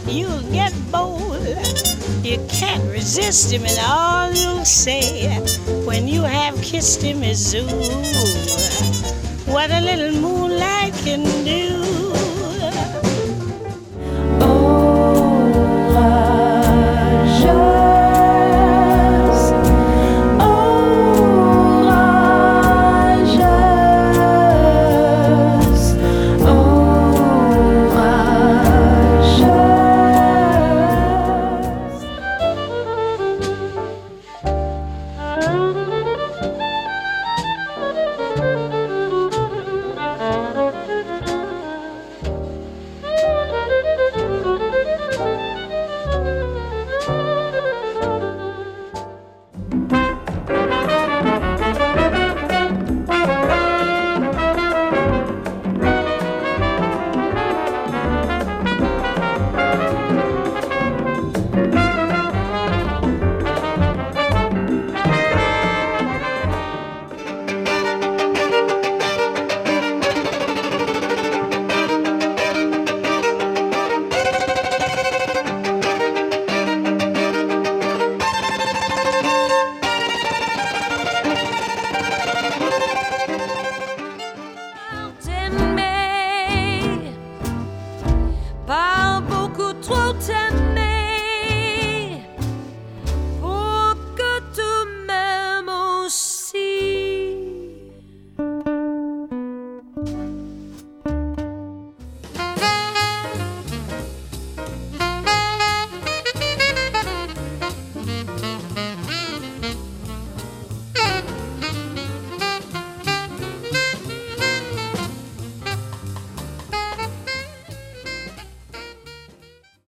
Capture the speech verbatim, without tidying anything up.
you'll get bold. You can't resist him, and all you'll say when you have kissed him is, ooh, what a little moonlight can do. Par beaucoup trop tellement